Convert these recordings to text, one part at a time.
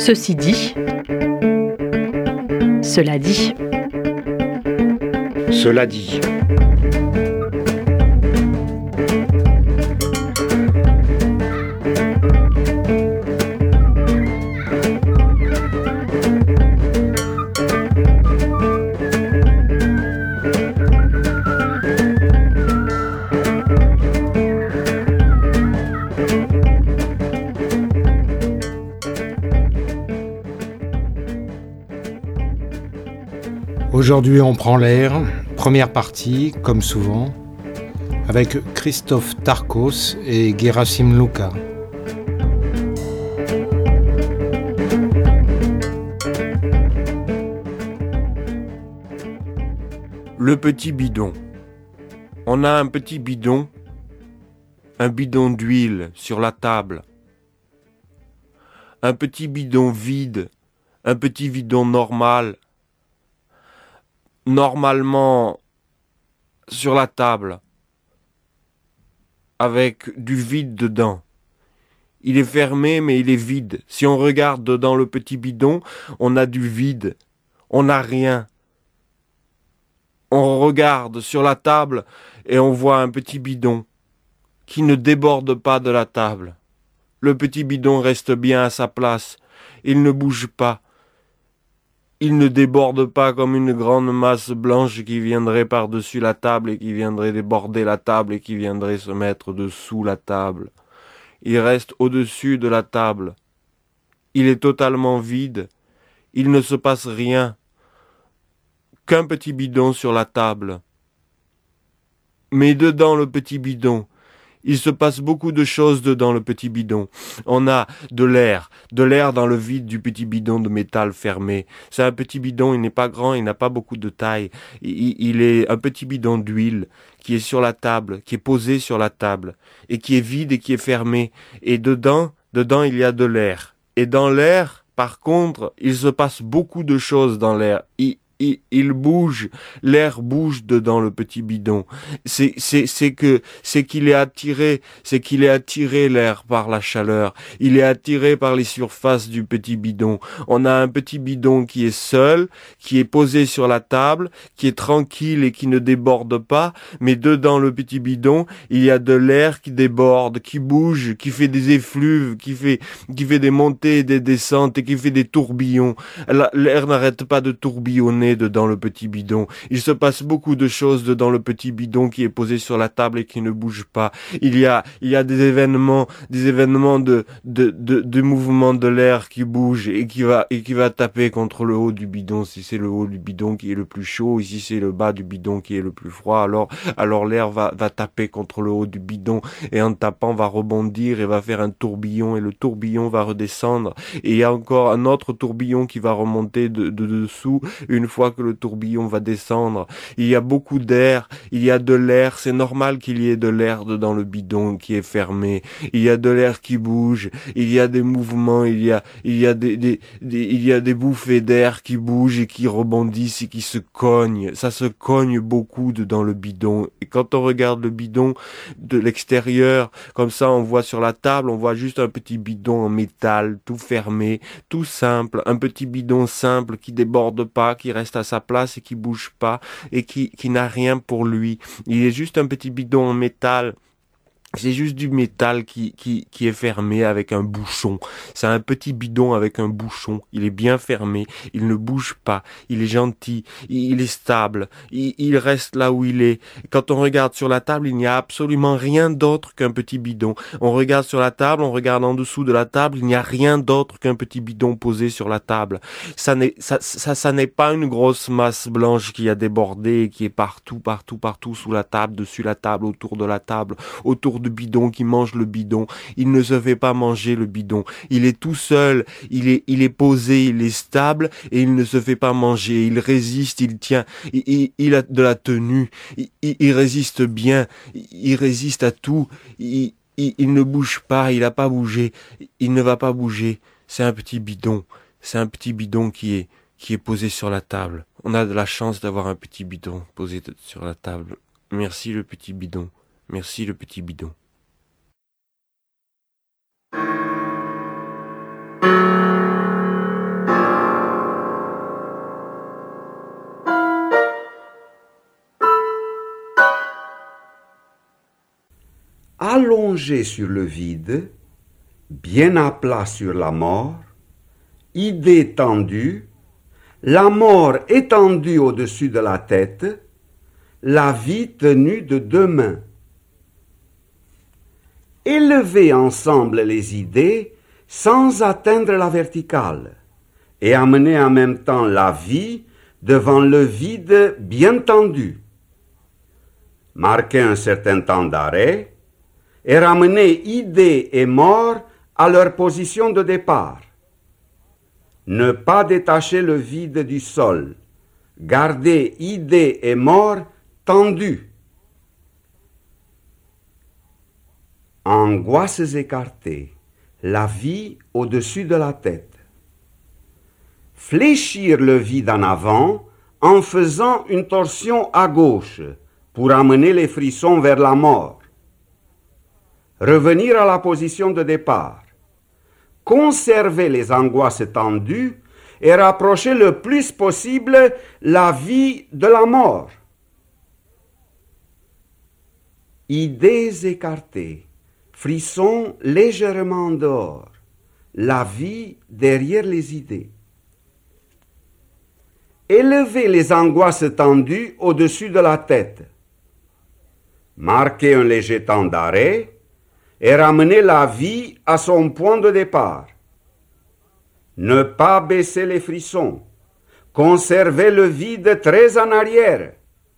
Ceci dit, cela dit. Cela dit. Aujourd'hui on prend l'air, première partie, comme souvent, avec Christophe Tarkos et Gerasim Luka. Le petit bidon. On a un petit bidon, un bidon d'huile sur la table. Un petit bidon vide, un petit bidon normal. Normalement sur la table, avec du vide dedans. Il est fermé, mais il est vide. Si on regarde dedans le petit bidon, on a du vide. On n'a rien. On regarde sur la table et on voit un petit bidon qui ne déborde pas de la table. Le petit bidon reste bien à sa place. Il ne bouge pas. Il ne déborde pas comme une grande masse blanche qui viendrait par-dessus la table et qui viendrait déborder la table et qui viendrait se mettre dessous la table. Il reste au-dessus de la table. Il est totalement vide. Il ne se passe rien. Qu'un petit bidon sur la table. Mais dedans le petit bidon, il se passe beaucoup de choses dedans le petit bidon. On a de l'air dans le vide du petit bidon de métal fermé. C'est un petit bidon, il n'est pas grand, il n'a pas beaucoup de taille. Il est un petit bidon d'huile qui est sur la table, qui est posé sur la table, et qui est vide et qui est fermé. Et dedans il y a de l'air. Et dans l'air, par contre, il se passe beaucoup de choses dans l'air. Il bouge, l'air bouge dedans le petit bidon. C'est qu'il est attiré l'air par la chaleur. Il est attiré par les surfaces du petit bidon. On a un petit bidon qui est seul, qui est posé sur la table, qui est tranquille et qui ne déborde pas, mais dedans le petit bidon, il y a de l'air qui déborde, qui bouge, qui fait des effluves, qui fait des montées et des descentes et qui fait des tourbillons. L'air n'arrête pas de tourbillonner dedans le petit bidon. Il se passe beaucoup de choses dedans le petit bidon qui est posé sur la table et qui ne bouge pas. Il y a des événements de mouvement de l'air qui bouge et qui va taper contre le haut du bidon. Si c'est le haut du bidon qui est le plus chaud, si c'est le bas du bidon qui est le plus froid, alors l'air va taper contre le haut du bidon et en tapant va rebondir et va faire un tourbillon et le tourbillon va redescendre et il y a encore un autre tourbillon qui va remonter de dessous une fois que le tourbillon va descendre. Il y a beaucoup d'air, il y a de l'air, c'est normal qu'il y ait de l'air dans le bidon qui est fermé. Il y a de l'air qui bouge, il y a des mouvements, il y a des bouffées d'air qui bougent et qui rebondissent et qui se cognent. Ça se cogne beaucoup dans le bidon. Et quand on regarde le bidon de l'extérieur, comme ça on voit sur la table, on voit juste un petit bidon en métal, tout fermé, tout simple, un petit bidon simple qui déborde pas, qui reste à sa place et qui bouge pas et qui n'a rien pour lui. Il est juste un petit bidon en métal. C'est juste du métal qui est fermé avec un bouchon. C'est un petit bidon avec un bouchon. Il est bien fermé. Il ne bouge pas. Il est gentil. Il est stable. Il reste là où il est. Quand on regarde sur la table, il n'y a absolument rien d'autre qu'un petit bidon. On regarde sur la table, on regarde en dessous de la table, il n'y a rien d'autre qu'un petit bidon posé sur la table. Ça n'est pas une grosse masse blanche qui a débordé et qui est partout sous la table, dessus la table, autour de la table, autour de bidon qui mange le bidon. Il ne se fait pas manger le bidon. Il est tout seul, il est posé, il est stable et il ne se fait pas manger. Il résiste, il tient, il a de la tenue, il résiste bien, il résiste à tout. Il ne bouge pas, il n'a pas bougé, il ne va pas bouger. C'est un petit bidon. C'est un petit bidon qui est posé sur la table. On a de la chance d'avoir un petit bidon posé sur la table. Merci le petit bidon. Merci le petit bidon. allongé sur le vide, bien à plat sur la mort, idée tendue, la mort étendue au-dessus de la tête, la vie tenue de deux mains. Élever ensemble les idées sans atteindre la verticale et amener en même temps la vie devant le vide bien tendu. Marquer un certain temps d'arrêt et ramener idées et mort à leur position de départ. Ne pas détacher le vide du sol, garder idées et mort tendues. Angoisses écartées, la vie au-dessus de la tête. Fléchir le vide en avant en faisant une torsion à gauche pour amener les frissons vers la mort. Revenir à la position de départ. Conserver les angoisses tendues et rapprocher le plus possible la vie de la mort. Idées écartées, frissons légèrement en dehors, la vie derrière les idées. Élever les angoisses tendues au-dessus de la tête. Marquer un léger temps d'arrêt et ramener la vie à son point de départ. Ne pas baisser les frissons. Conserver le vide très en arrière.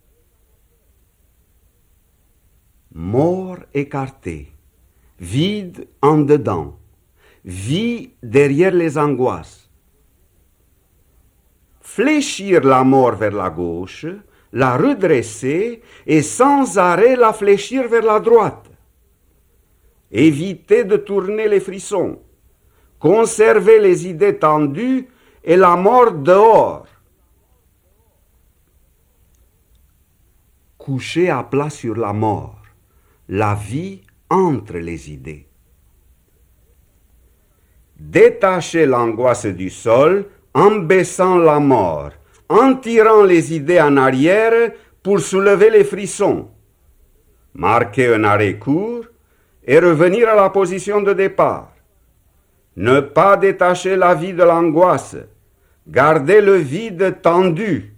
Mort écartée. Vide en dedans. Vie derrière les angoisses. Fléchir la mort vers la gauche, la redresser et sans arrêt la fléchir vers la droite. Éviter de tourner les frissons. Conserver les idées tendues et la mort dehors. Coucher à plat sur la mort. La vie entre les idées. Détacher l'angoisse du sol en baissant la mort, en tirant les idées en arrière pour soulever les frissons. Marquer un arrêt court et revenir à la position de départ. Ne pas détacher la vie de l'angoisse. Garder le vide tendu.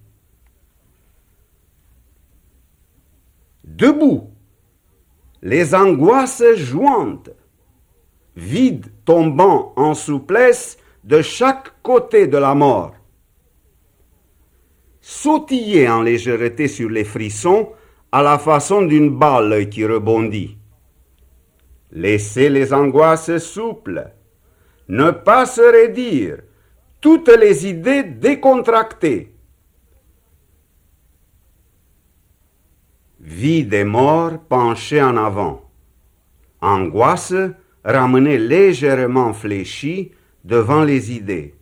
Debout. Les angoisses jointes. Vide tombant en souplesse de chaque côté de la mort. Sautiller en légèreté sur les frissons à la façon d'une balle qui rebondit. Laisser les angoisses souples. Ne pas se raidir. Toutes les idées décontractées. Vide et mort penchés en avant. Angoisse ramenée légèrement fléchie devant les idées.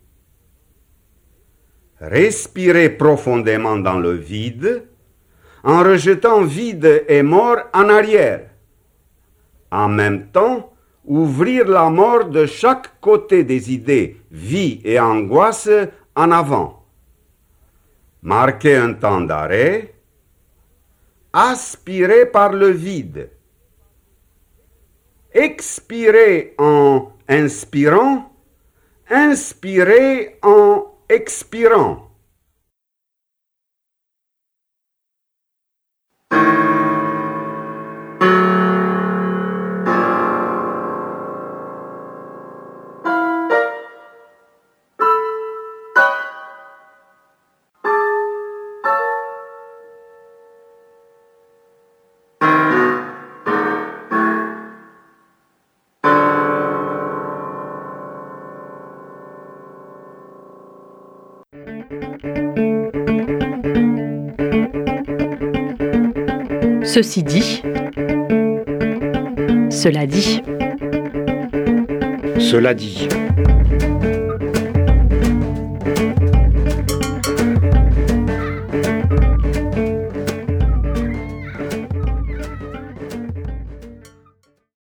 Respirer profondément dans le vide en rejetant vide et mort en arrière. En même temps, ouvrir la mort de chaque côté des idées, vie et angoisse en avant. Marquer un temps d'arrêt. Aspirer par le vide. Expirer en inspirant. Inspirer en expirant. Ceci dit, cela dit. Cela dit.